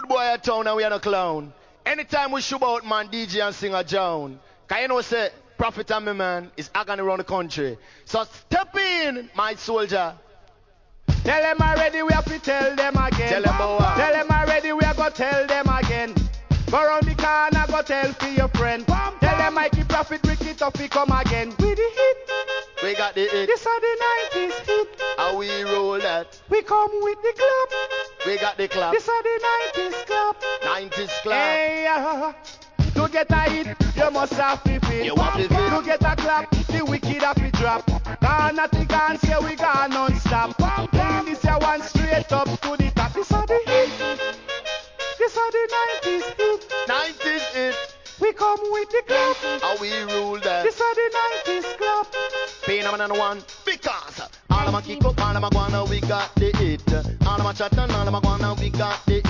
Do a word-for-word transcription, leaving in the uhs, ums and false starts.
boy a town and we are no clown. Anytime we shoot out, man, D J and sing a Joan. Cause you know, say, Prophet and me, man, is agony around the country. So step in, my soldier. Tell them already, we have to tell them again. Tell them about what? Tell them already, we have to tell them again. Go round the corner, go tell for your friend. Tell them Mikey Prophet, Ricky Tuffy come again. With the hit. We got the hit. This are the nineties hit. How we roll that. We come with the clap. We got the clap. This are the nineties clap. nineties clap. Hey, uh, to get a hit, you must have to fit. You want to fit. To get a clap, the wicked have to drop. Gone at the gun, say we gone non-stop. Bring this a one straight up to the top. This are the hit. This are the nineties hit. nineties hit. We come with the clap. How we rule that. This are the nineties clap. Pay number number one. Because all of my kick up, all of my guana, we got the hit. All of my chat and all of my guana, we got the hit.